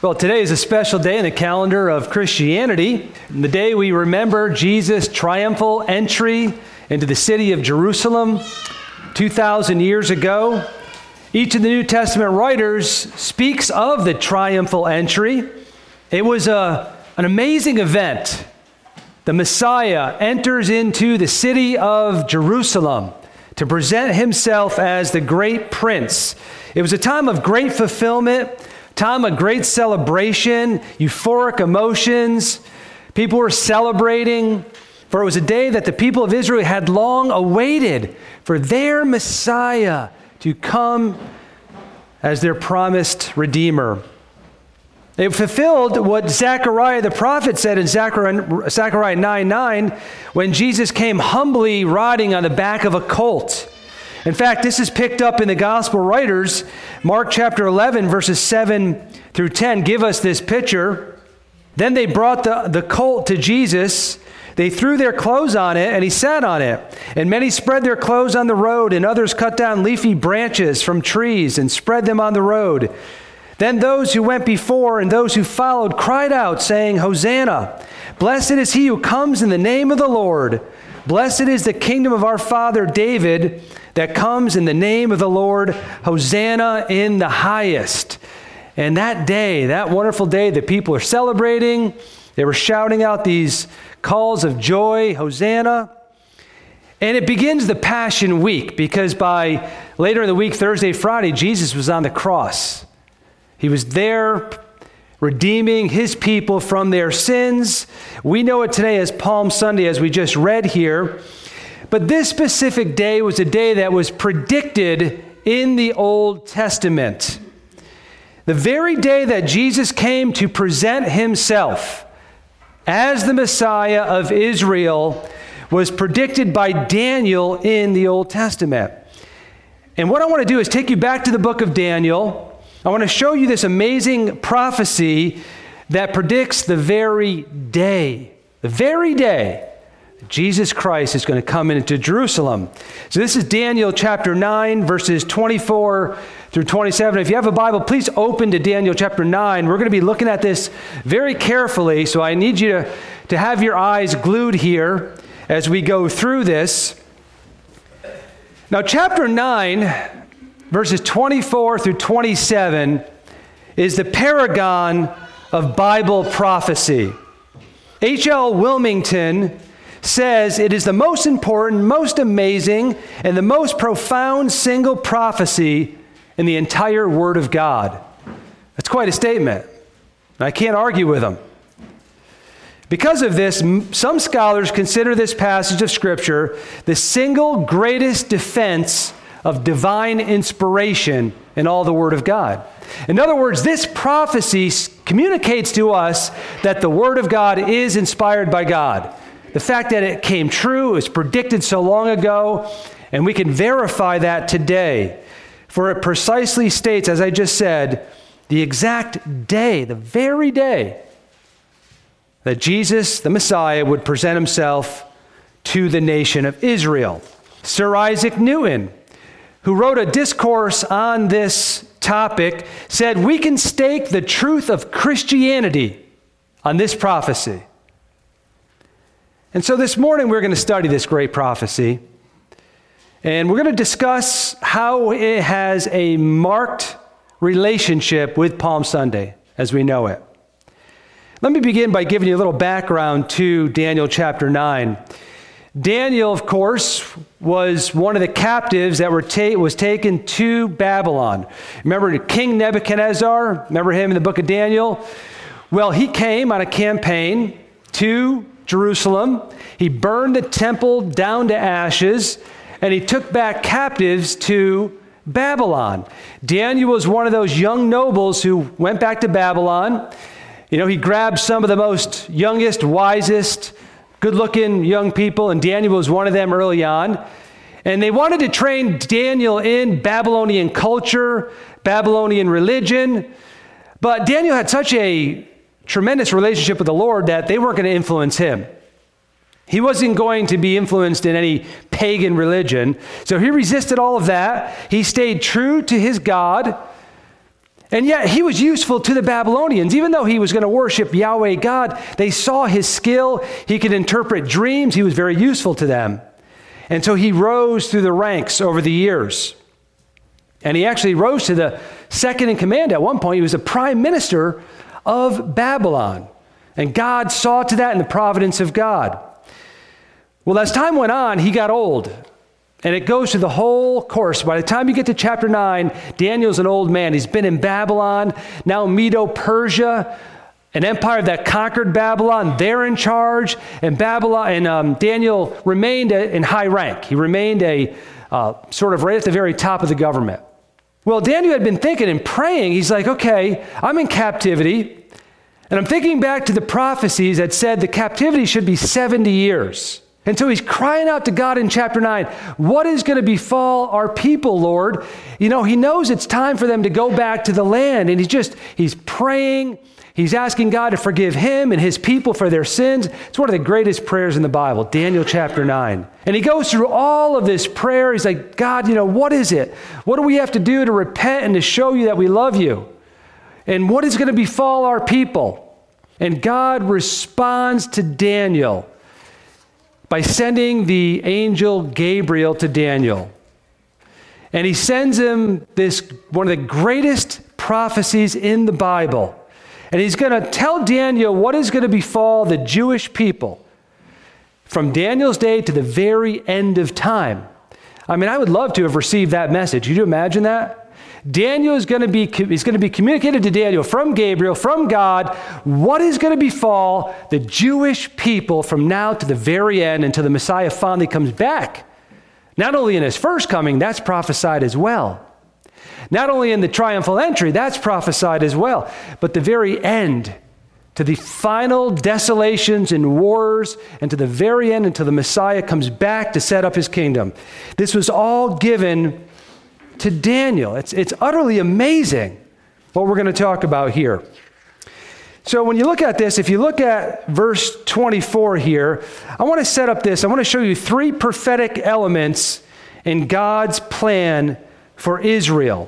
Well, today is a special day in the calendar of Christianity, the day we remember Jesus' triumphal entry into the city of Jerusalem 2,000 years ago. Each of the New Testament writers speaks of the triumphal entry. It was an amazing event. The Messiah enters into the city of Jerusalem to present himself as the great prince. It was a time of great fulfillment, time of great celebration, euphoric emotions. People were celebrating, for it was a day that the people of Israel had long awaited for their Messiah to come as their promised Redeemer. It fulfilled what Zechariah the prophet said in Zechariah 9:9 when Jesus came humbly riding on the back of a colt. In fact, this is picked up in the gospel writers. Mark chapter 11, verses 7 through 10 give us this picture. Then they brought the colt to Jesus. They threw their clothes on it, and he sat on it. And many spread their clothes on the road, and others cut down leafy branches from trees and spread them on the road. Then those who went before and those who followed cried out, saying, Hosanna! Blessed is he who comes in the name of the Lord. Blessed is the kingdom of our father David that comes in the name of the Lord. Hosanna in the highest. And that day, that wonderful day that people are celebrating, they were shouting out these calls of joy, Hosanna. And it begins the Passion Week, because by later in the week, Thursday, Friday, Jesus was on the cross. He was there redeeming his people from their sins. We know it today as Palm Sunday, as we just read here. But this specific day was a day that was predicted in the Old Testament. The very day that Jesus came to present himself as the Messiah of Israel was predicted by Daniel in the Old Testament. And what I want to do is take you back to the book of Daniel. I want to show you this amazing prophecy that predicts the very day Jesus Christ is going to come into Jerusalem. So this is Daniel chapter 9, verses 24 through 27. If you have a Bible, please open to Daniel chapter 9. We're going to be looking at this very carefully, so I need you to have your eyes glued here as we go through this. Now, chapter 9, verses 24 through 27 is the paragon of Bible prophecy. H.L. Wilmington says it is the most important, most amazing, and the most profound single prophecy in the entire Word of God. That's quite a statement. I can't argue with him. Because of this, some scholars consider this passage of Scripture the single greatest defense of divine inspiration in all the Word of God. In other words, this prophecy communicates to us that the Word of God is inspired by God. The fact that it came true, it was predicted so long ago, and we can verify that today. For it precisely states, as I just said, the exact day, the very day, that Jesus, the Messiah, would present himself to the nation of Israel. Sir Isaac Newton, who wrote a discourse on this topic, said, we can stake the truth of Christianity on this prophecy. And so this morning we're going to study this great prophecy, and we're going to discuss how it has a marked relationship with Palm Sunday as we know it. Let me begin by giving you a little background to Daniel chapter 9. Daniel, of course, was one of the captives that was taken to Babylon. Remember King Nebuchadnezzar? Remember him in the book of Daniel? Well, he came on a campaign to Jerusalem. He burned the temple down to ashes, and he took back captives to Babylon. Daniel was one of those young nobles who went back to Babylon. You know, he grabbed some of the most youngest, wisest, good-looking young people, and Daniel was one of them early on. And they wanted to train Daniel in Babylonian culture, Babylonian religion. But Daniel had such a tremendous relationship with the Lord that they weren't going to influence him. He wasn't going to be influenced in any pagan religion. So he resisted all of that. He stayed true to his God. And yet he was useful to the Babylonians. Even though he was going to worship Yahweh God, they saw his skill. He could interpret dreams. He was very useful to them. And so he rose through the ranks over the years. And he actually rose to the second in command at one point. He was a prime minister of Babylon. And God saw to that in the providence of God. Well, as time went on, he got old. And it goes through the whole course. By the time you get to chapter 9, Daniel's an old man. He's been in Babylon, now Medo-Persia, an empire that conquered Babylon. They're in charge. And Daniel remained in high rank. He remained sort of right at the very top of the government. Well, Daniel had been thinking and praying. He's like, okay, I'm in captivity. And I'm thinking back to the prophecies that said the captivity should be 70 years. And so he's crying out to God in chapter 9, what is going to befall our people, Lord? You know, he knows it's time for them to go back to the land. And he's praying. He's asking God to forgive him and his people for their sins. It's one of the greatest prayers in the Bible, Daniel chapter 9. And he goes through all of this prayer. He's like, God, what is it? What do we have to do to repent and to show you that we love you? And what is going to befall our people? And God responds to Daniel by sending the angel Gabriel to Daniel. And he sends him one of the greatest prophecies in the Bible. And he's going to tell Daniel what is going to befall the Jewish people from Daniel's day to the very end of time. I mean, I would love to have received that message. Could you imagine that? Daniel is going to be communicated to Daniel from Gabriel, from God, what is going to befall the Jewish people from now to the very end until the Messiah finally comes back. Not only in his first coming, that's prophesied as well. Not only in the triumphal entry, that's prophesied as well, but the very end, to the final desolations and wars, and to the very end until the Messiah comes back to set up his kingdom. This was all given to Daniel. It's utterly amazing what we're going to talk about here. So when you look at this, if you look at verse 24 here, I want to set up this. I want to show you three prophetic elements in God's plan for Israel.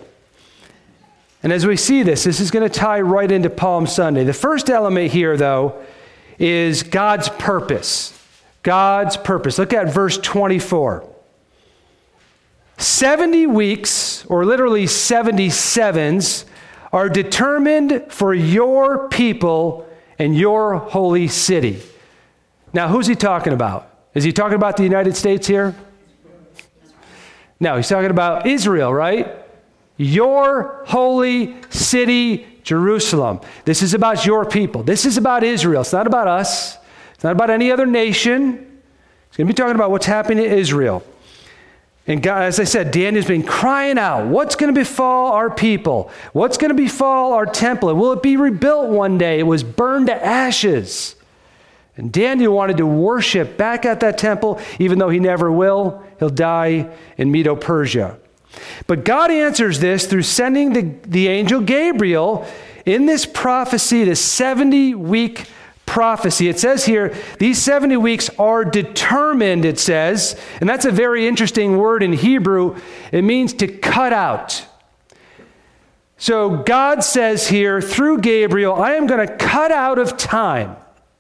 And as we see this is going to tie right into Palm Sunday. The first element here, though, is God's purpose. God's purpose. Look at verse 24. 70 weeks, or literally 77s, are determined for your people and your holy city. Now, who's he talking about? Is he talking about the United States here? No, he's talking about Israel, right? Your holy city, Jerusalem. This is about your people. This is about Israel. It's not about us. It's not about any other nation. It's going to be talking about what's happening to Israel. And God, as I said, Daniel's been crying out, what's going to befall our people? What's going to befall our temple? And will it be rebuilt one day? It was burned to ashes. And Daniel wanted to worship back at that temple, even though he never will. He'll die in Medo-Persia. But God answers this through sending the angel Gabriel in this prophecy, this 70-week prophecy. It says here, these 70 weeks are determined, it says, and that's a very interesting word in Hebrew. It means to cut out. So God says here through Gabriel, I am going to cut out of time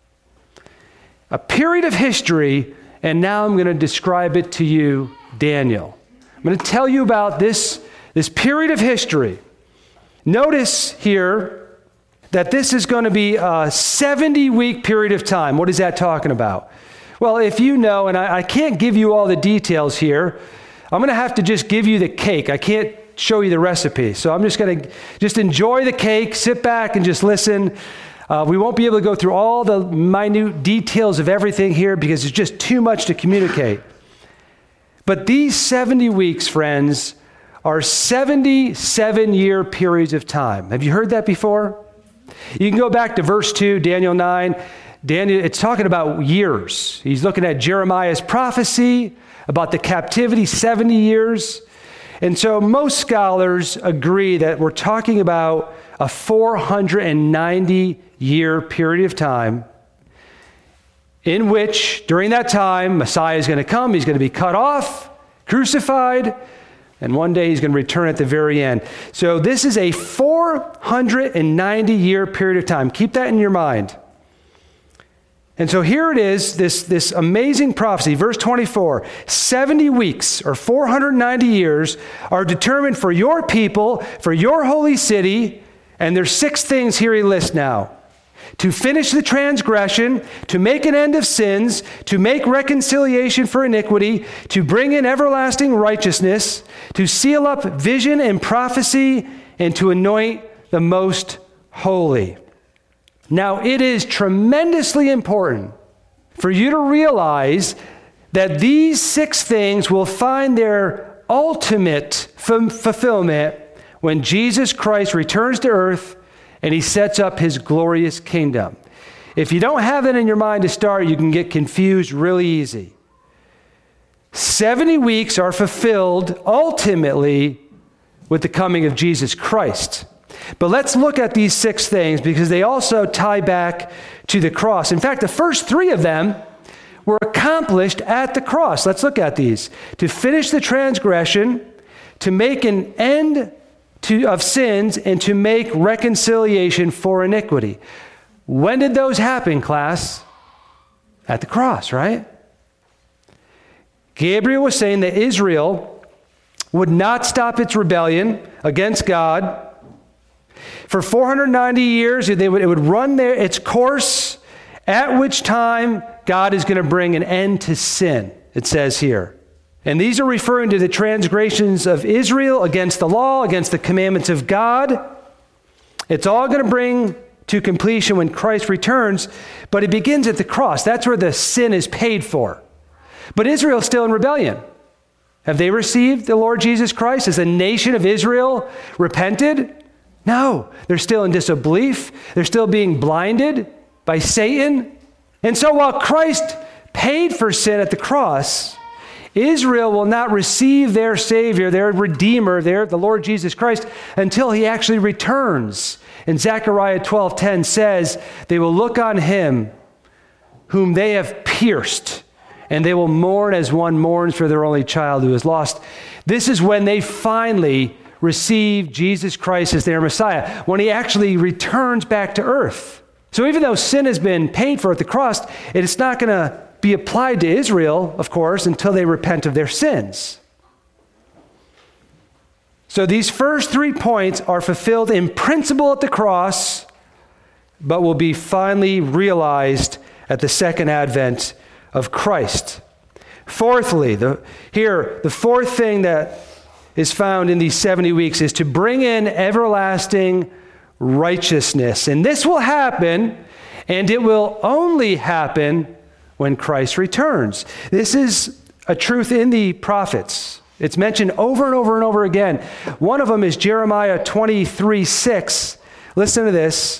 a period of history, and now I'm going to describe it to you, Daniel. I'm going to tell you about this period of history. Notice here that this is going to be a 70-week period of time. What is that talking about? Well, if you know, and I can't give you all the details here, I'm going to have to just give you the cake. I can't show you the recipe. So I'm just going to just enjoy the cake, sit back and just listen. We won't be able to go through all the minute details of everything here because it's just too much to communicate. But these 70 weeks, friends, are 77-year periods of time. Have you heard that before? You can go back to verse 2, Daniel 9. It's talking about years. He's looking at Jeremiah's prophecy about the captivity, 70 years. And so most scholars agree that we're talking about a 490-year period of time in which, during that time, Messiah is going to come. He's going to be cut off, crucified, And one day he's going to return at the very end. So this is a 490-year period of time. Keep that in your mind. And so here it is, this amazing prophecy, verse 24. 70 weeks, or 490 years, are determined for your people, for your holy city. And there's 6 things here he lists now. To finish the transgression, to make an end of sins, to make reconciliation for iniquity, to bring in everlasting righteousness, to seal up vision and prophecy, and to anoint the most holy. Now, it is tremendously important for you to realize that these 6 things will find their ultimate fulfillment when Jesus Christ returns to earth and he sets up his glorious kingdom. If you don't have that in your mind to start, you can get confused really easy. 70 weeks are fulfilled ultimately with the coming of Jesus Christ. But let's look at these 6 things because they also tie back to the cross. In fact, the first 3 of them were accomplished at the cross. Let's look at these. To finish the transgression, to make an end of sins, and to make reconciliation for iniquity. When did those happen, class? At the cross, right? Gabriel was saying that Israel would not stop its rebellion against God. For 490 years, it would run its course, at which time God is going to bring an end to sin, it says here. And these are referring to the transgressions of Israel against the law, against the commandments of God. It's all going to bring to completion when Christ returns, but it begins at the cross. That's where the sin is paid for. But Israel's still in rebellion. Have they received the Lord Jesus Christ? Has the nation of Israel repented? No, they're still in disbelief. They're still being blinded by Satan. And so while Christ paid for sin at the cross, Israel will not receive their Savior, their Redeemer, the Lord Jesus Christ, until he actually returns. And Zechariah 12:10 says, they will look on him whom they have pierced, and they will mourn as one mourns for their only child who is lost. This is when they finally receive Jesus Christ as their Messiah, when he actually returns back to earth. So even though sin has been paid for at the cross, it's not going to be applied to Israel, of course, until they repent of their sins. So these first 3 points are fulfilled in principle at the cross, but will be finally realized at the second advent of Christ. Fourthly, the 4th thing that is found in these 70 weeks is to bring in everlasting righteousness. And this will happen, and it will only happen when Christ returns. This is a truth in the prophets. It's mentioned over and over and over again. One of them is Jeremiah 23:6. Listen to this.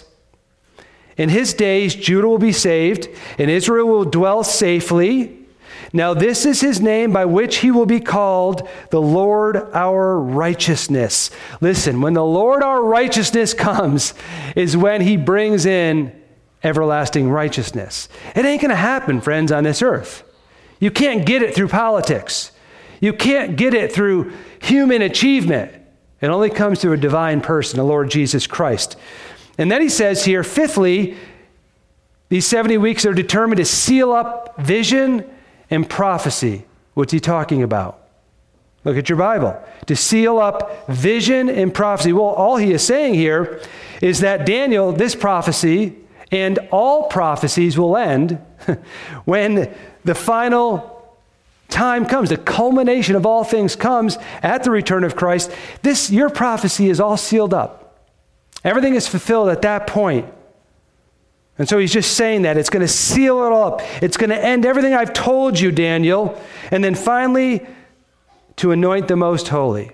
In his days, Judah will be saved, and Israel will dwell safely. Now this is his name by which he will be called, the Lord our righteousness. Listen, when the Lord our righteousness comes is when he brings in everlasting righteousness. It ain't going to happen, friends, on this earth. You can't get it through politics. You can't get it through human achievement. It only comes through a divine person, the Lord Jesus Christ. And then he says here, 5thly, these 70 weeks are determined to seal up vision and prophecy. What's he talking about? Look at your Bible. To seal up vision and prophecy. Well, all he is saying here is that Daniel, this prophecy, and all prophecies will end when the final time comes, the culmination of all things comes at the return of Christ. Your prophecy is all sealed up. Everything is fulfilled at that point. And so he's just saying that it's going to seal it all up. It's going to end everything I've told you, Daniel. And then finally, to anoint the most holy.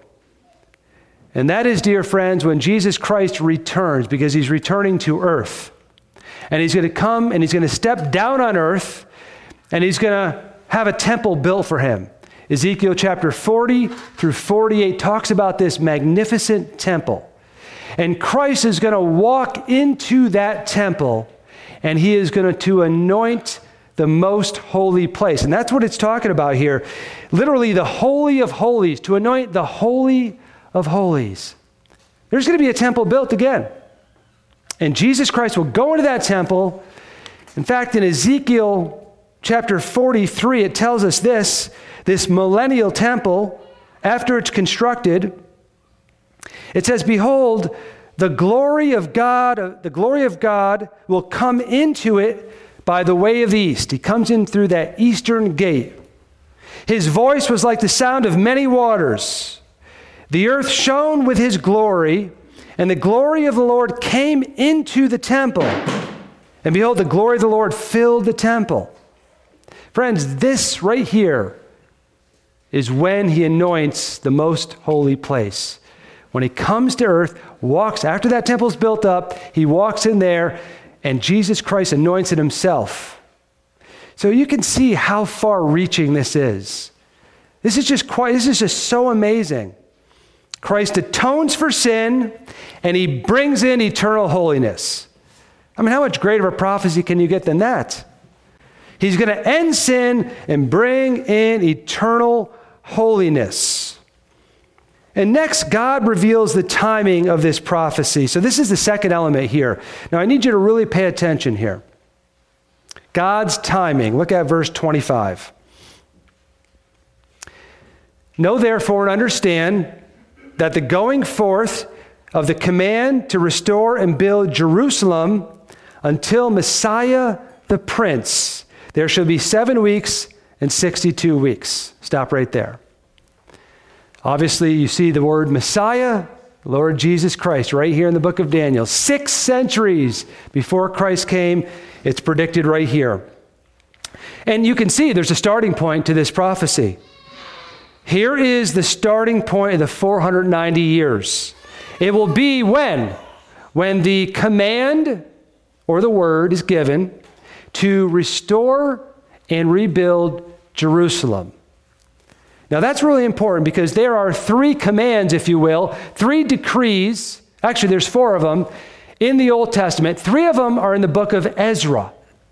And that is, dear friends, when Jesus Christ returns, because he's returning to earth. And he's going to come and he's going to step down on earth, and he's going to have a temple built for him. Ezekiel chapter 40 through 48 talks about this magnificent temple. And Christ is going to walk into that temple, and he is going to anoint the most holy place. And that's what it's talking about here. Literally the Holy of Holies, to anoint the Holy of Holies. There's going to be a temple built again. And Jesus Christ will go into that temple. In fact, in Ezekiel chapter 43, it tells us this millennial temple, after it's constructed, it says, "Behold, the glory of God will come into it by the way of the east." He comes in through that eastern gate. "His voice was like the sound of many waters. The earth shone with his glory, and the glory of the Lord came into the temple. And behold, the glory of the Lord filled the temple." Friends, this right here is when he anoints the most holy place. When he comes to earth, walks, after that temple's built up, he walks in there, and Jesus Christ anoints it himself. So you can see how far-reaching this is. This is just so amazing. Christ atones for sin, and he brings in eternal holiness. I mean, how much greater of a prophecy can you get than that? He's going to end sin and bring in eternal holiness. And next, God reveals the timing of this prophecy. So this is the second element here. Now, I need you to really pay attention here. God's timing. Look at verse 25. "Know therefore and understand that the going forth of the command to restore and build Jerusalem until Messiah the Prince, there shall be 7 weeks and 62 weeks." Stop right there. Obviously, you see the word Messiah, Lord Jesus Christ, right here in the book of Daniel. 6 centuries before Christ came, it's predicted right here. And you can see there's a starting point to this prophecy. Here is the starting point of the 490 years. It will be when? When the command or the word is given to restore and rebuild Jerusalem. Now that's really important because there are 3 commands, if you will, 3 decrees. Actually, there's 4 of them in the Old Testament. 3 of them are in the book of Ezra.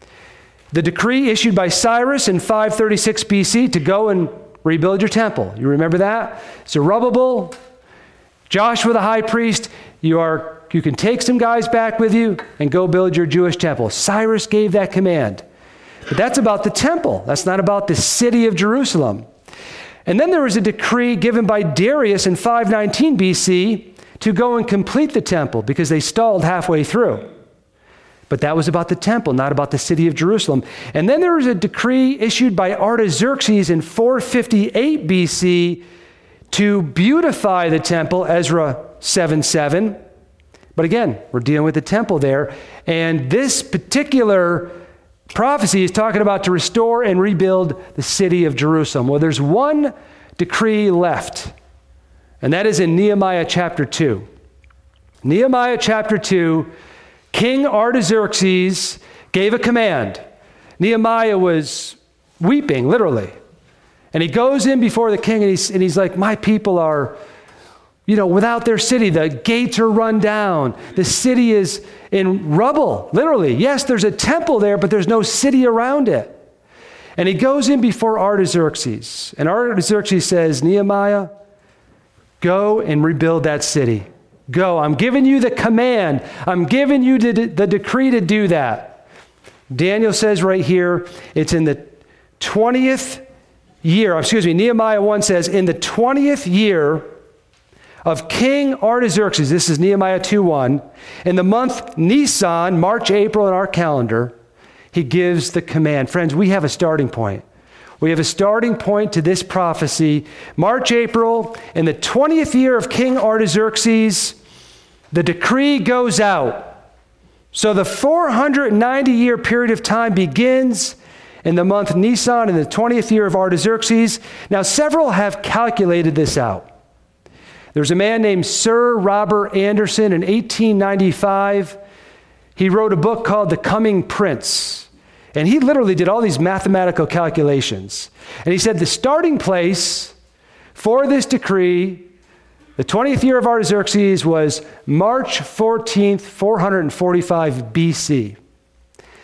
The decree issued by Cyrus in 536 BC to go and rebuild your temple. You remember that? Zerubbabel, Joshua the high priest, you can take some guys back with you and go build your Jewish temple. Cyrus gave that command. But that's about the temple. That's not about the city of Jerusalem. And then there was a decree given by Darius in 519 BC to go and complete the temple because they stalled halfway through. But that was about the temple, not about the city of Jerusalem. And then there was a decree issued by Artaxerxes in 458 BC to beautify the temple, Ezra 7:7. But again, we're dealing with the temple there. And this particular prophecy is talking about to restore and rebuild the city of Jerusalem. Well, there's one decree left, and that is in Nehemiah chapter 2. Nehemiah chapter 2, King Artaxerxes gave a command. Nehemiah was weeping, literally. And he goes in before the king, and he's like, "My people are, without their city. The gates are run down. The city is in rubble, literally. Yes, there's a temple there, but there's no city around it." And he goes in before Artaxerxes. And Artaxerxes says, "Nehemiah, go and rebuild that city. Go. I'm giving you the command. I'm giving you the decree to do that." Daniel says right here, it's in the 20th year. Nehemiah 1 says, in the 20th year of King Artaxerxes, this is Nehemiah 2:1, in the month Nisan, March, April in our calendar, he gives the command. Friends, we have a starting point. We have a starting point to this prophecy. March, April, in the 20th year of King Artaxerxes, the decree goes out. So the 490-year period of time begins in the month Nisan in the 20th year of Artaxerxes. Now, several have calculated this out. There's a man named Sir Robert Anderson in 1895. He wrote a book called The Coming Prince. And he literally did all these mathematical calculations. And he said the starting place for this decree, the 20th year of Artaxerxes, was March 14th, 445 BC.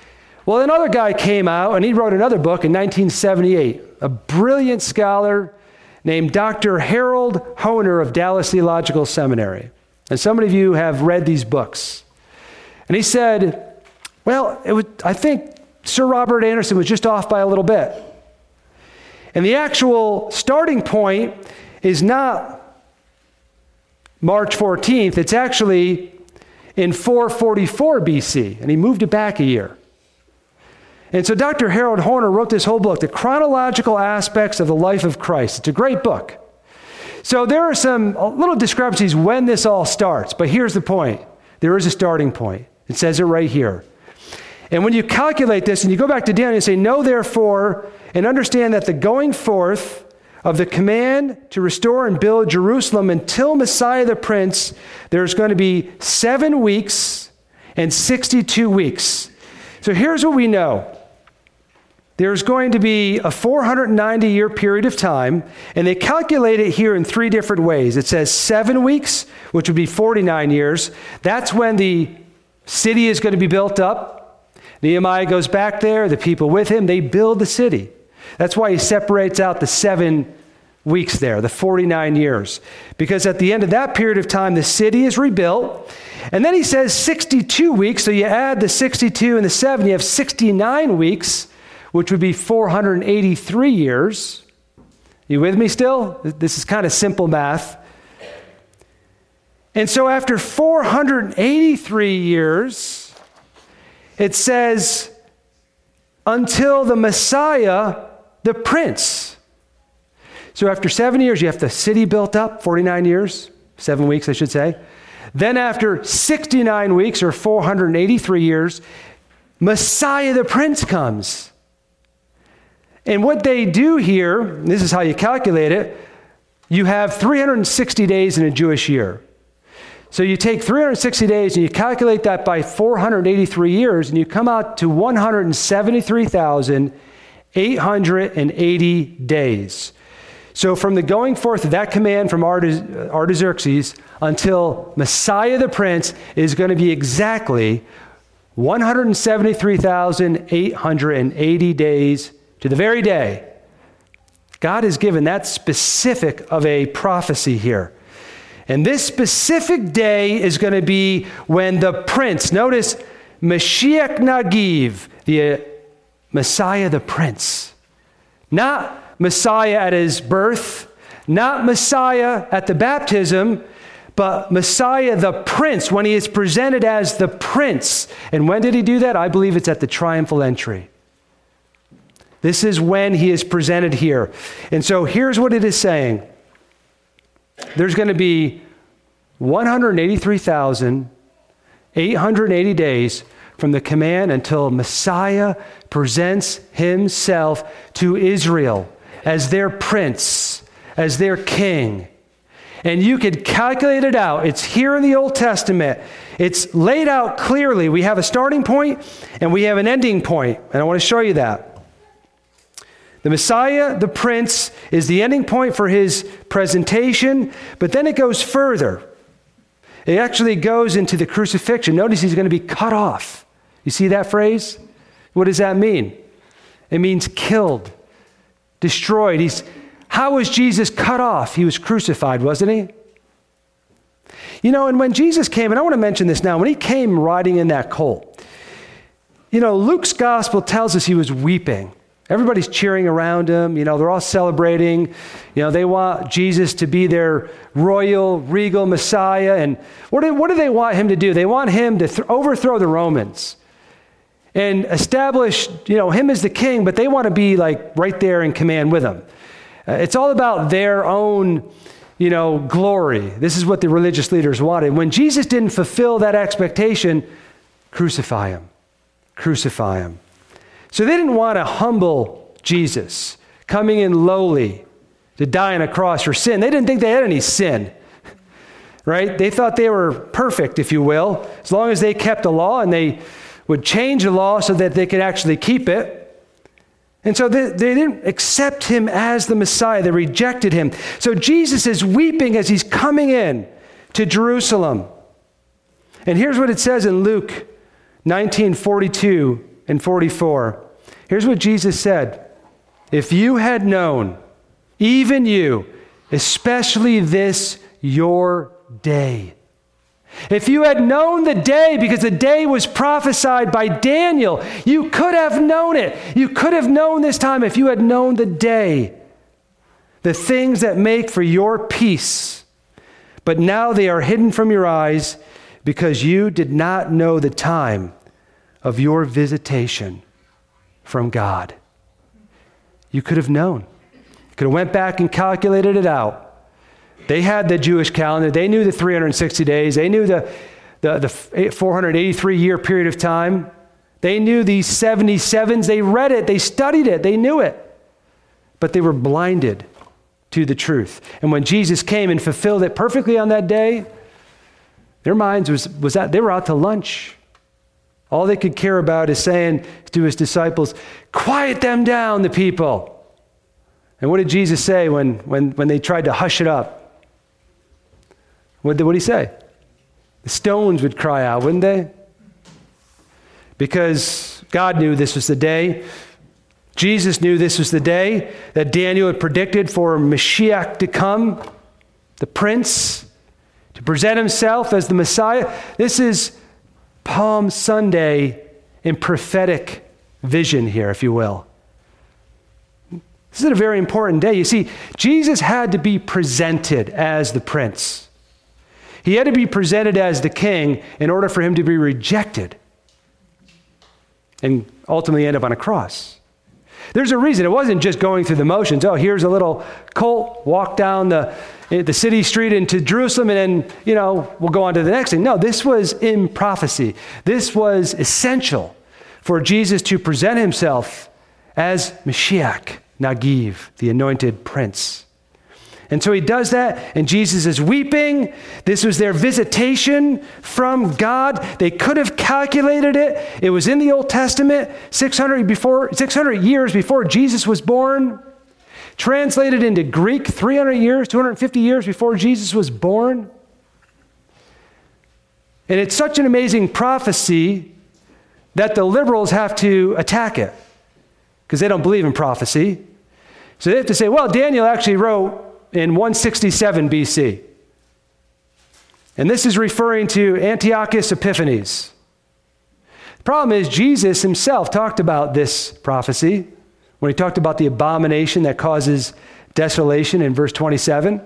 Well, another guy came out, and he wrote another book in 1978, a brilliant scholar named Dr. Harold Hoehner of Dallas Theological Seminary. And so many of you have read these books. And he said, well, I think Sir Robert Anderson was just off by a little bit. And the actual starting point is not March 14th. It's actually in 444 BC, and he moved it back a year. And so Dr. Harold Hoehner wrote this whole book, The Chronological Aspects of the Life of Christ. It's a great book. So there are some little discrepancies when this all starts, but here's the point. There is a starting point. It says it right here. And when you calculate this and you go back to Daniel and say, know therefore, and understand that the going forth of the command to restore and build Jerusalem until Messiah the Prince, there's going to be 7 weeks and 62 weeks. So here's what we know. There's going to be a 490-year period of time, and they calculate it here in 3 different ways. It says 7 weeks, which would be 49 years. That's when the city is going to be built up. Nehemiah goes back there, the people with him, they build the city. That's why he separates out the 7 weeks there, the 49 years. Because at the end of that period of time, the city is rebuilt. And then he says 62 weeks, so you add the 62 and the 7, you have 69 weeks, which would be 483 years. You with me still? This is kind of simple math. And so after 483 years, it says, until the Messiah, the Prince. So after 7 years, you have the city built up, 49 years, 7 weeks, I should say. Then after 69 weeks, or 483 years, Messiah the Prince comes. And what they do here, and this is how you calculate it, you have 360 days in a Jewish year. So you take 360 days and you calculate that by 483 years, and you come out to 173,880 days. So from the going forth of that command from Artaxerxes until Messiah the Prince is going to be exactly 173,880 days to the very day. God has given that specific of a prophecy here. And this specific day is going to be when the Prince, notice Mashiach Nagiv, the Messiah the Prince. Not Messiah at his birth, not Messiah at the baptism, but Messiah the Prince, when he is presented as the Prince. And when did he do that? I believe it's at the triumphal entry. This is when he is presented here. And so here's what it is saying. There's going to be 183,880 days from the command until Messiah presents himself to Israel as their prince, as their king. And you could calculate it out. It's here in the Old Testament. It's laid out clearly. We have a starting point and we have an ending point. And I want to show you that. The Messiah, the Prince, is the ending point for his presentation, but then it goes further. It actually goes into the crucifixion. Notice he's going to be cut off. You see that phrase? What does that mean? It means killed, destroyed. How was Jesus cut off? He was crucified, wasn't he? You know, and when Jesus came, and I want to mention this now, when he came riding in that colt, you know, Luke's gospel tells us he was weeping. Everybody's cheering around him. You know, they're all celebrating. You know, they want Jesus to be their royal, regal Messiah. And what do they want him to do? They want him to overthrow the Romans and establish, you know, him as the king, but they want to be like right there in command with him. It's all about their own, you know, glory. This is what the religious leaders wanted. When Jesus didn't fulfill that expectation, crucify him. Crucify him. So they didn't want to humble Jesus, coming in lowly to die on a cross for sin. They didn't think they had any sin, right? They thought they were perfect, if you will, as long as they kept the law, and they would change the law so that they could actually keep it. And so they didn't accept him as the Messiah. They rejected him. So Jesus is weeping as he's coming in to Jerusalem. And here's what it says in Luke 19:42 and 44. Here's what Jesus said. If you had known, even you, especially this your day. If you had known the day, because the day was prophesied by Daniel, you could have known it. You could have known this time if you had known the day, the things that make for your peace. But now they are hidden from your eyes because you did not know the time of your visitation from God. You could have known. You could have went back and calculated it out. They had the Jewish calendar. They knew the 360 days. They knew the 483-year period of time. They knew these 77s. They read it. They studied it. They knew it. But they were blinded to the truth. And when Jesus came and fulfilled it perfectly on that day, their minds was that they were out to lunch. All they could care about is saying to his disciples, quiet them down, the people. And what did Jesus say when they tried to hush it up? What did he say? The stones would cry out, wouldn't they? Because God knew this was the day. Jesus knew this was the day that Daniel had predicted for Mashiach to come, the prince, to present himself as the Messiah. This is Palm Sunday in prophetic vision here, if you will. This is a very important day. You see, Jesus had to be presented as the prince. He had to be presented as the king in order for him to be rejected and ultimately end up on a cross. There's a reason. It wasn't just going through the motions. Oh, here's a little colt, walk down the city street into Jerusalem, and then, we'll go on to the next thing. No, this was in prophecy. This was essential for Jesus to present himself as Mashiach, Nagiv, the anointed prince. And so he does that, and Jesus is weeping. This was their visitation from God. They could have calculated it. It was in the Old Testament, 600 years before Jesus was born. Translated into Greek, 300 years, 250 years before Jesus was born. And it's such an amazing prophecy that the liberals have to attack it because they don't believe in prophecy. So they have to say, well, Daniel actually wrote in 167 BC. And this is referring to Antiochus Epiphanes. The problem is Jesus himself talked about this prophecy when he talked about the abomination that causes desolation in verse 27.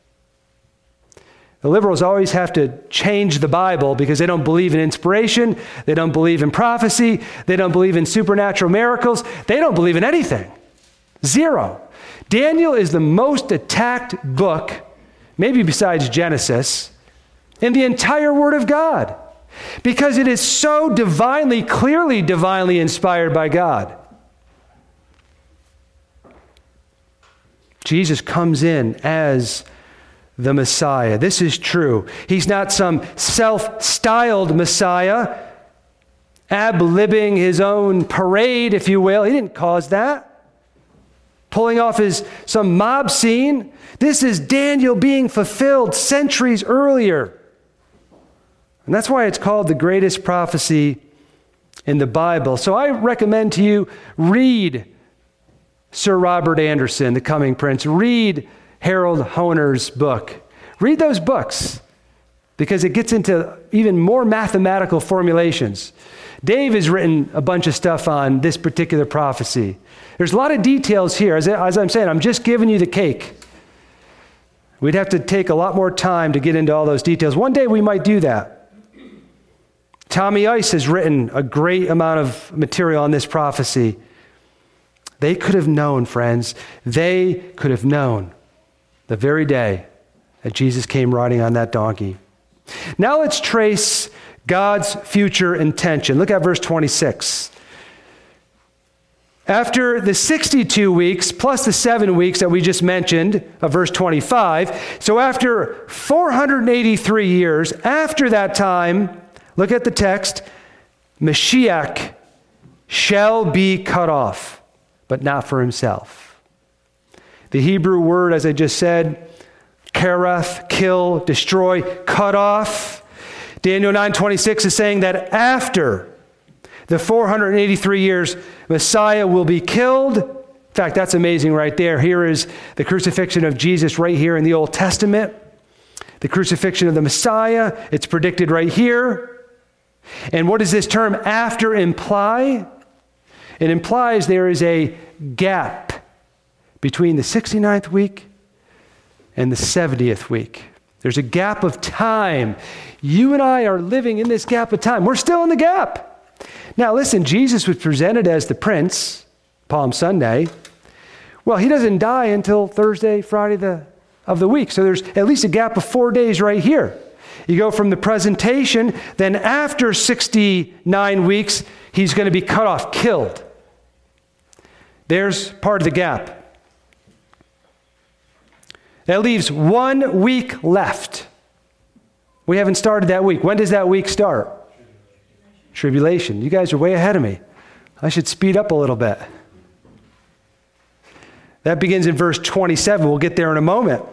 The liberals always have to change the Bible because they don't believe in inspiration, they don't believe in prophecy, they don't believe in supernatural miracles, they don't believe in anything. Zero. Daniel is the most attacked book, maybe besides Genesis, in the entire Word of God, because it is so clearly divinely inspired by God. Jesus comes in as the Messiah. This is true. He's not some self-styled Messiah, ad-libbing his own parade, if you will. He didn't cause that. Pulling off some mob scene. This is Daniel being fulfilled centuries earlier. And that's why it's called the greatest prophecy in the Bible. So I recommend to you, read Sir Robert Anderson, The Coming Prince. Read Harold Hoehner's book. Read those books because it gets into even more mathematical formulations. Dave has written a bunch of stuff on this particular prophecy. There's a lot of details here. As I'm saying, I'm just giving you the cake. We'd have to take a lot more time to get into all those details. One day we might do that. Tommy Ice has written a great amount of material on this prophecy. They could have known, friends. They could have known the very day that Jesus came riding on that donkey. Now let's trace God's future intention. Look at verse 26. After the 62 weeks, plus the 7 weeks that we just mentioned of verse 25, so after 483 years, after that time, look at the text, Mashiach shall be cut off, but not for himself. The Hebrew word, as I just said, kareth, kill, destroy, cut off. Daniel 9:26 is saying that after The 483 years, Messiah will be killed. In fact, that's amazing right there. Here is the crucifixion of Jesus right here in the Old Testament. The crucifixion of the Messiah, it's predicted right here. And what does this term after imply? It implies there is a gap between the 69th week and the 70th week. There's a gap of time. You and I are living in this gap of time. We're still in the gap. Now listen, Jesus was presented as the Prince, Palm Sunday. Well, he doesn't die until Thursday, Friday of the week. So there's at least a gap of 4 days right here. You go from the presentation, then after 69 weeks, he's going to be cut off, killed. There's part of the gap. That leaves 1 week left. We haven't started that week. When does that week start? Tribulation. You guys are way ahead of me. I should speed up a little bit. That begins in verse 27. We'll get there in a moment.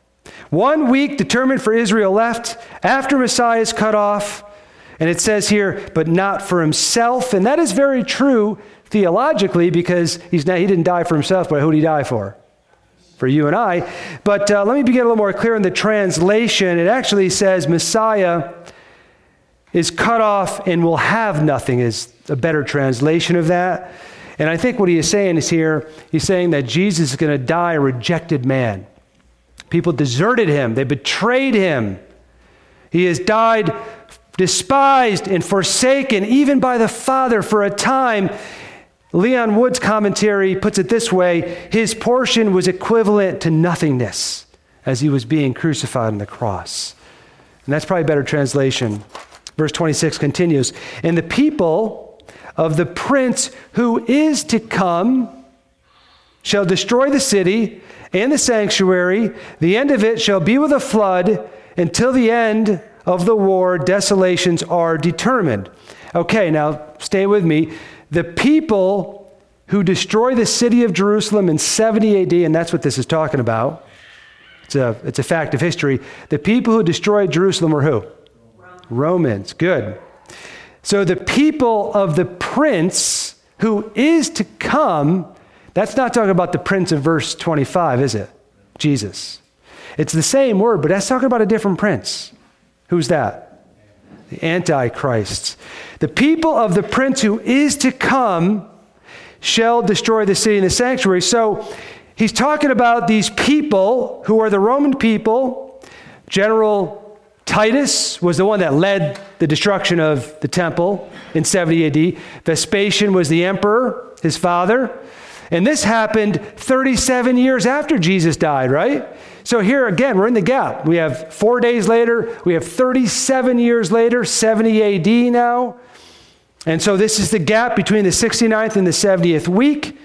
1 week determined for Israel left after Messiah is cut off. And it says here, but not for himself. And that is very true theologically because he didn't die for himself, but who did he die for? For you and I. But let me begin a little more clear in the translation. It actually says Messiah is cut off and will have nothing is a better translation of that. And I think what he is saying is here, he's saying that Jesus is going to die a rejected man. People deserted him. They betrayed him. He has died despised and forsaken even by the Father for a time. Leon Wood's commentary puts it this way: his portion was equivalent to nothingness as he was being crucified on the cross. And that's probably a better translation. Verse 26 continues, and the people of the prince who is to come shall destroy the city and the sanctuary. The end of it shall be with a flood. Until the end of the war, desolations are determined. Okay, now stay with me. The people who destroy the city of Jerusalem in 70 AD, and that's what this is talking about. It's a fact of history. The people who destroyed Jerusalem were who? Romans. Good. So the people of the prince who is to come, that's not talking about the prince of verse 25, is it? Jesus. It's the same word, but that's talking about a different prince. Who's that? The Antichrist. The people of the prince who is to come shall destroy the city and the sanctuary. So he's talking about these people who are the Roman people. General Titus was the one that led the destruction of the temple in 70 AD. Vespasian was the emperor, his father. And this happened 37 years after Jesus died, right? So here again, we're in the gap. We have 4 days later. We have 37 years later, 70 AD now. And so this is the gap between the 69th and the 70th week.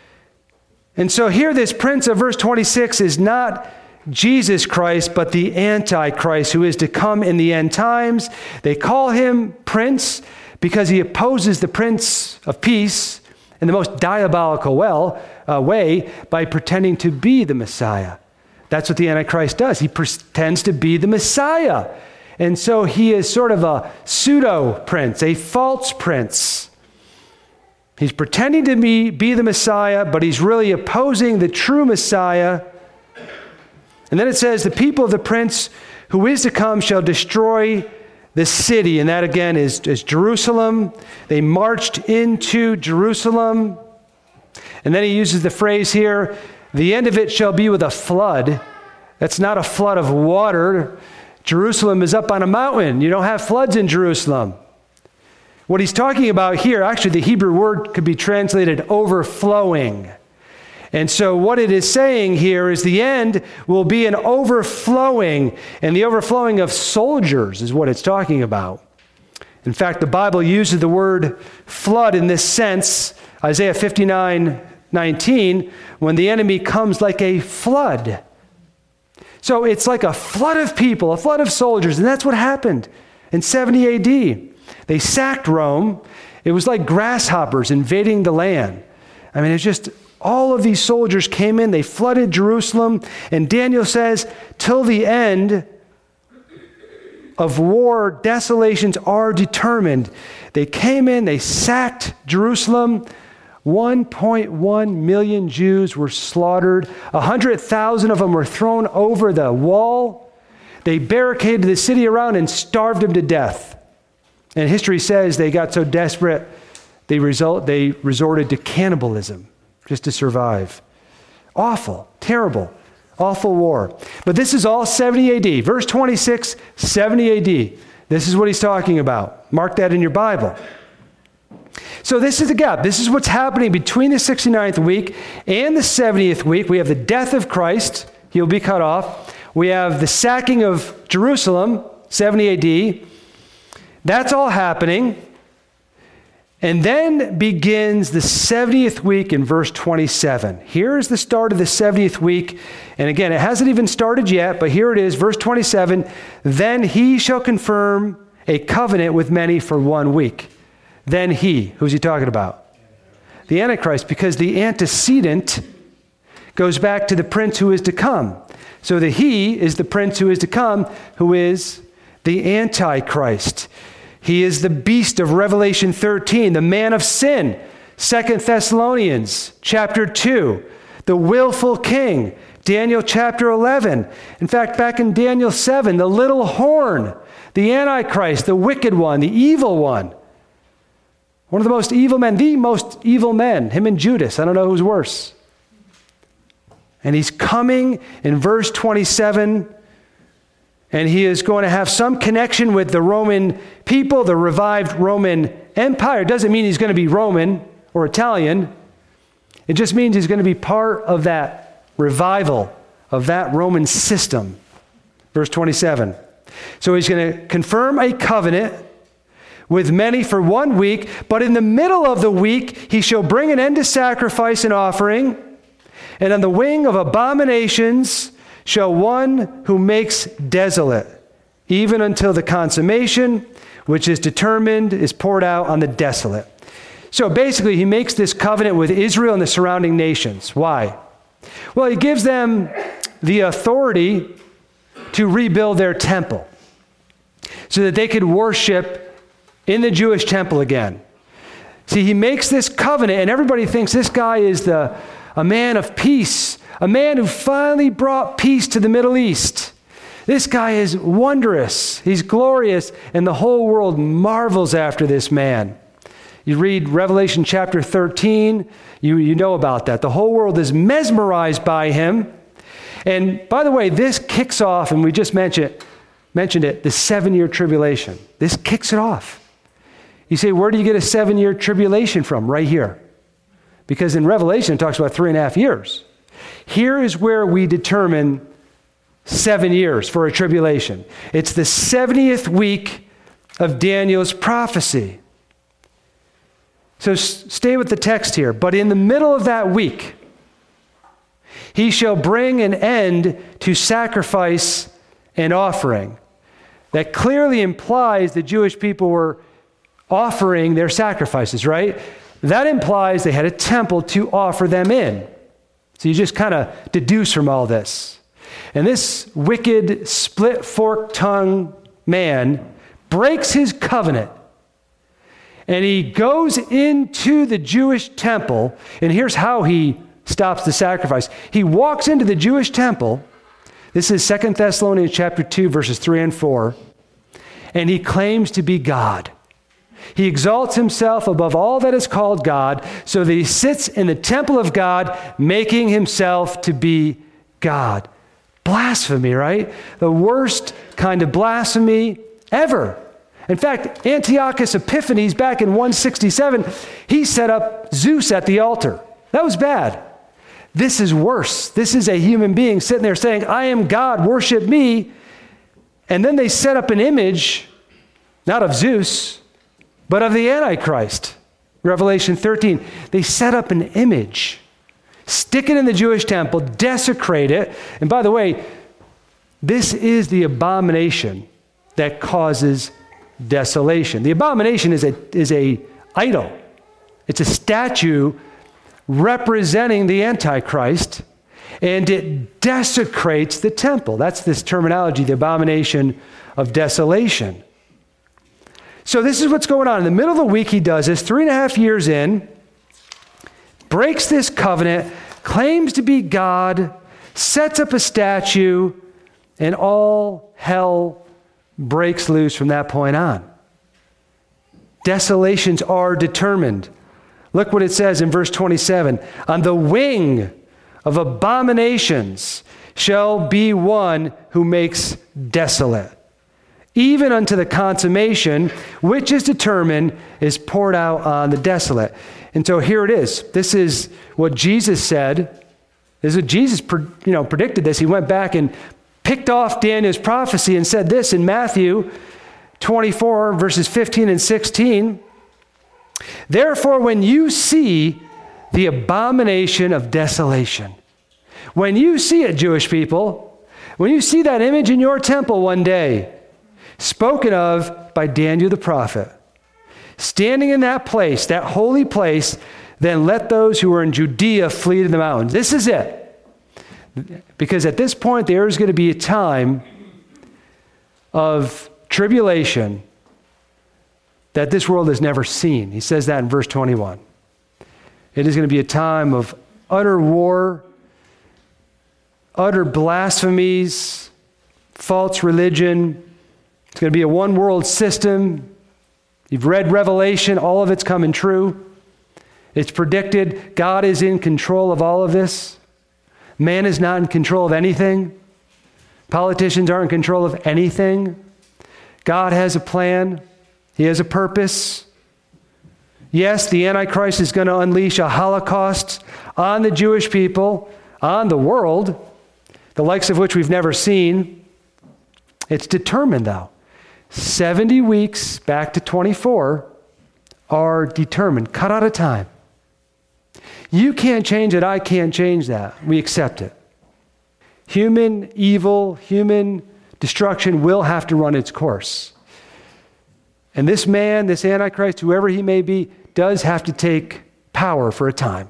And so here this prince of verse 26 is not Jesus Christ, but the Antichrist who is to come in the end times. They call him prince because he opposes the Prince of Peace in the most diabolical way by pretending to be the Messiah. That's what the Antichrist does. He pretends to be the Messiah. And so he is sort of a pseudo-prince, a false prince. He's pretending to be the Messiah, but he's really opposing the true Messiah. And then it says, the people of the prince who is to come shall destroy the city. And that again is Jerusalem. They marched into Jerusalem. And then he uses the phrase here, the end of it shall be with a flood. That's not a flood of water. Jerusalem is up on a mountain. You don't have floods in Jerusalem. What he's talking about here, actually the Hebrew word could be translated overflowing. And so what it is saying here is the end will be an overflowing, and the overflowing of soldiers is what it's talking about. In fact, the Bible uses the word flood in this sense. Isaiah 59:19, when the enemy comes like a flood. So it's like a flood of people, a flood of soldiers, and that's what happened in 70 AD. They sacked Rome. It was like grasshoppers invading the land. I mean, it's just all of these soldiers came in, they flooded Jerusalem, and Daniel says, till the end of war, desolations are determined. They came in, they sacked Jerusalem. 1.1 million Jews were slaughtered. 100,000 of them were thrown over the wall. They barricaded the city around and starved them to death. And history says they got so desperate, they resorted to cannibalism just to survive. Awful, terrible, awful war. But this is all 70 AD. Verse 26, 70 AD. This is what he's talking about. Mark that in your Bible. So this is the gap. This is what's happening between the 69th week and the 70th week. We have the death of Christ. He'll be cut off. We have the sacking of Jerusalem, 70 AD. That's all happening. And then begins the 70th week in verse 27. Here's the start of the 70th week. And again, it hasn't even started yet, but here it is, verse 27. Then he shall confirm a covenant with many for 1 week. Then he, who's he talking about? The Antichrist, because the antecedent goes back to the prince who is to come. So the he is the prince who is to come, who is the Antichrist. He is the beast of Revelation 13, the man of sin, 2 Thessalonians chapter 2, the willful king, Daniel chapter 11. In fact, back in Daniel 7, the little horn, the Antichrist, the wicked one, the evil one. One of the most evil men, the most evil men, him and Judas. I don't know who's worse. And he's coming in verse 27, and he is going to have some connection with the Roman people, the revived Roman Empire. It doesn't mean he's going to be Roman or Italian. It just means he's going to be part of that revival of that Roman system. Verse 27. So he's going to confirm a covenant with many for 1 week, but in the middle of the week, he shall bring an end to sacrifice and offering, and on the wing of abominations shall one who makes desolate, even until the consummation, which is determined, is poured out on the desolate. So basically, he makes this covenant with Israel and the surrounding nations. Why? Well, he gives them the authority to rebuild their temple so that they could worship in the Jewish temple again. See, he makes this covenant, and everybody thinks this guy is a man of peace, a man who finally brought peace to the Middle East. This guy is wondrous. He's glorious, and the whole world marvels after this man. You read Revelation chapter 13, you know about that. The whole world is mesmerized by him. And by the way, this kicks off, and we just mentioned it, the 7-year tribulation. This kicks it off. You say, where do you get a 7-year tribulation from? Right here. Because in Revelation, it talks about 3.5 years. Here is where we determine 7 years for a tribulation. It's the 70th week of Daniel's prophecy. So stay with the text here. But in the middle of that week, he shall bring an end to sacrifice and offering. That clearly implies the Jewish people were offering their sacrifices, right? That implies they had a temple to offer them in. So you just kind of deduce from all this. And this wicked, split-fork-tongued man breaks his covenant. And he goes into the Jewish temple, and here's how he stops the sacrifice. He walks into the Jewish temple. This is 2 Thessalonians chapter 2, verses 3 and 4. And he claims to be God. He exalts himself above all that is called God, so that he sits in the temple of God, making himself to be God. Blasphemy, right? The worst kind of blasphemy ever. In fact, Antiochus Epiphanes, back in 167, he set up Zeus at the altar. That was bad. This is worse. This is a human being sitting there saying, I am God, worship me. And then they set up an image, not of Zeus, but of the Antichrist. Revelation 13. They set up an image, stick it in the Jewish temple, desecrate it. And by the way, this is the abomination that causes desolation. The abomination is a idol. It's a statue representing the Antichrist, and it desecrates the temple. That's this terminology, the abomination of desolation. So this is what's going on. In the middle of the week, he does this, 3.5 years in, breaks this covenant, claims to be God, sets up a statue, and all hell breaks loose from that point on. Desolations are determined. Look what it says in verse 27. On the wing of abominations shall be one who makes desolate. Even unto the consummation, which is determined, is poured out on the desolate. And so here it is. This is what Jesus said. This is what Jesus predicted this. He went back and picked off Daniel's prophecy and said this in Matthew 24, verses 15 and 16. Therefore, when you see the abomination of desolation, when you see it, Jewish people, when you see that image in your temple one day, spoken of by Daniel the prophet, standing in that place, that holy place, then let those who are in Judea flee to the mountains. This is it. Because at this point, there is going to be a time of tribulation that this world has never seen. He says that in verse 21. It is going to be a time of utter war, utter blasphemies, false religion. It's going to be a one world system. You've read Revelation, all of it's coming true. It's predicted. God is in control of all of this. Man is not in control of anything. Politicians aren't in control of anything. God has a plan. He has a purpose. Yes, the Antichrist is going to unleash a Holocaust on the Jewish people, on the world, the likes of which we've never seen. It's determined, though. 70 weeks back to 24 are determined, cut out of time. You can't change it. I can't change that. We accept it. Human evil, human destruction will have to run its course. And this man, this Antichrist, whoever he may be, does have to take power for a time.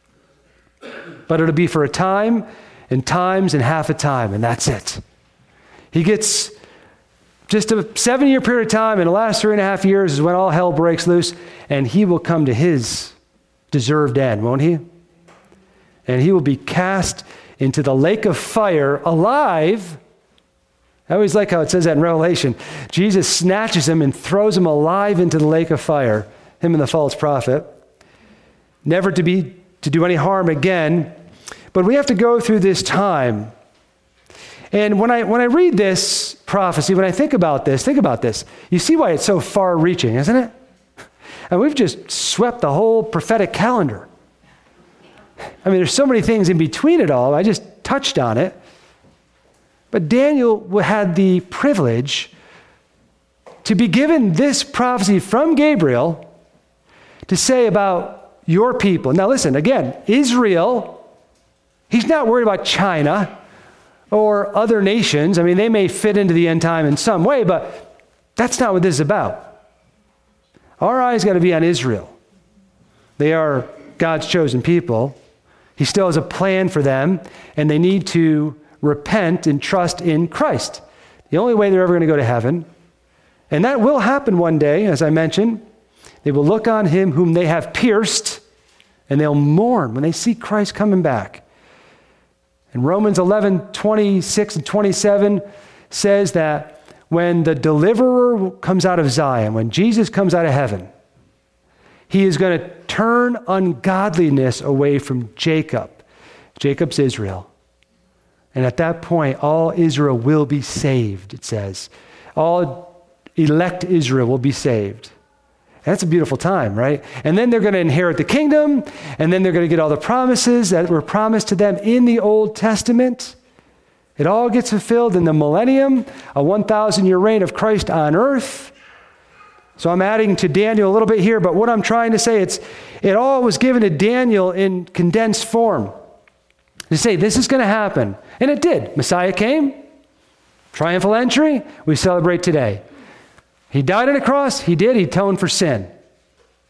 But it'll be for a time and times and half a time, and that's it. He gets just a 7-year period of time, and the last 3.5 years is when all hell breaks loose, and he will come to his deserved end, won't he? And he will be cast into the lake of fire alive. I always like how it says that in Revelation. Jesus snatches him and throws him alive into the lake of fire, him and the false prophet, never to do any harm again. But we have to go through this time. And when I read this prophecy, when I think about this, you see why it's so far-reaching, isn't it? And we've just swept the whole prophetic calendar. I mean, there's so many things in between it all. I just touched on it. But Daniel had the privilege to be given this prophecy from Gabriel to say about your people. Now listen, again, Israel, he's not worried about China or other nations. I mean, they may fit into the end time in some way, but that's not what this is about. Our eyes got to be on Israel. They are God's chosen people. He still has a plan for them, and they need to repent and trust in Christ. The only way they're ever going to go to heaven. And that will happen one day, as I mentioned. They will look on him whom they have pierced, and they'll mourn when they see Christ coming back. And Romans 11:26 and 27 says that when the deliverer comes out of Zion, when Jesus comes out of heaven, he is going to turn ungodliness away from Jacob. Jacob's Israel. And at that point, all Israel will be saved, it says. All elect Israel will be saved. And that's a beautiful time, right? And then they're going to inherit the kingdom, and then they're going to get all the promises that were promised to them in the Old Testament. It all gets fulfilled in the millennium, a 1,000-year reign of Christ on earth. So I'm adding to Daniel a little bit here, but what I'm trying to say, it all was given to Daniel in condensed form. To say, this is going to happen. And it did. Messiah came, triumphal entry, we celebrate today. He died on a cross, he did, he atoned for sin.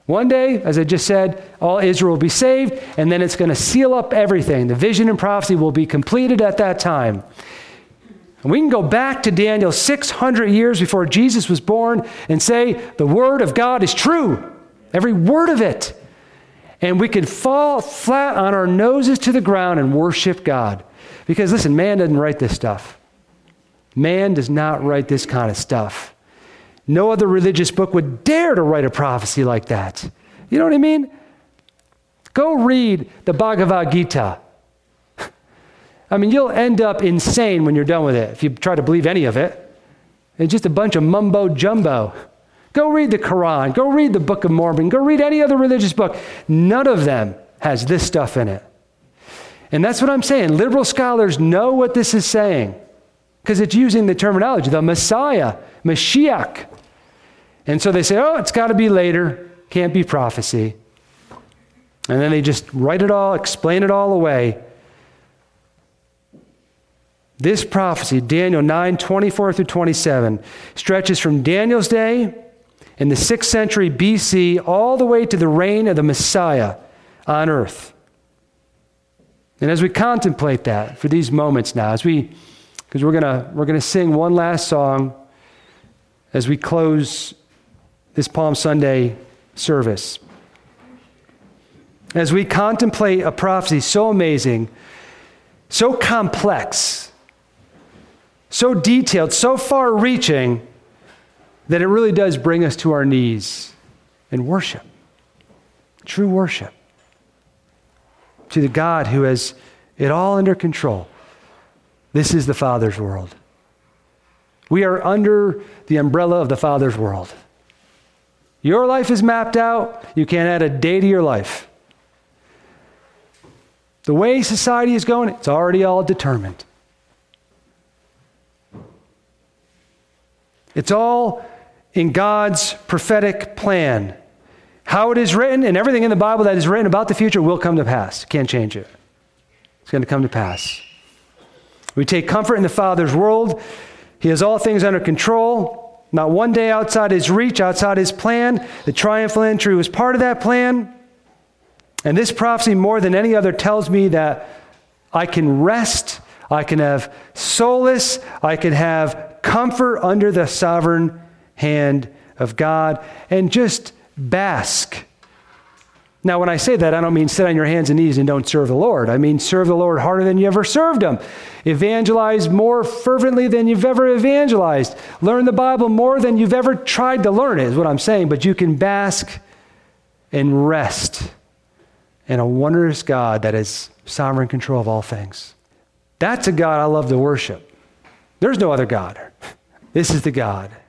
One day, as I just said, all Israel will be saved, and then it's going to seal up everything. The vision and prophecy will be completed at that time. And we can go back to Daniel 600 years before Jesus was born and say, the word of God is true. Every word of it. And we can fall flat on our noses to the ground and worship God. Because listen, man doesn't write this stuff. Man does not write this kind of stuff. No other religious book would dare to write a prophecy like that. You know what I mean? Go read the Bhagavad Gita. I mean, you'll end up insane when you're done with it if you try to believe any of it. It's just a bunch of mumbo jumbo. Go read the Quran. Go read the Book of Mormon. Go read any other religious book. None of them has this stuff in it. And that's what I'm saying. Liberal scholars know what this is saying because it's using the terminology, the Messiah, Mashiach. And so they say, oh, it's got to be later. Can't be prophecy. And then they just write it all, explain it all away. This prophecy, Daniel 9:24 through 27, stretches from Daniel's day in the 6th century BC all the way to the reign of the Messiah on earth. And as we contemplate that for these moments now, because we're gonna sing one last song as we close this Palm Sunday service. As we contemplate a prophecy so amazing, so complex, so detailed, so far-reaching, that it really does bring us to our knees in worship, true worship, to the God who has it all under control. This is the Father's world. We are under the umbrella of the Father's world. Your life is mapped out. You can't add a day to your life. The way society is going, it's already all determined. It's all in God's prophetic plan. How it is written and everything in the Bible that is written about the future will come to pass. Can't change it. It's going to come to pass. We take comfort in the Father's world. He has all things under control. Not one day outside his reach, outside his plan. The triumphal entry was part of that plan. And this prophecy, more than any other, tells me that I can rest, I can have solace, I can have comfort under the sovereign hand of God and just bask. Now, when I say that, I don't mean sit on your hands and knees and don't serve the Lord. I mean serve the Lord harder than you ever served him. Evangelize more fervently than you've ever evangelized. Learn the Bible more than you've ever tried to learn it, is what I'm saying. But you can bask and rest in a wondrous God that is sovereign control of all things. That's a God I love to worship. There's no other God. This is the God.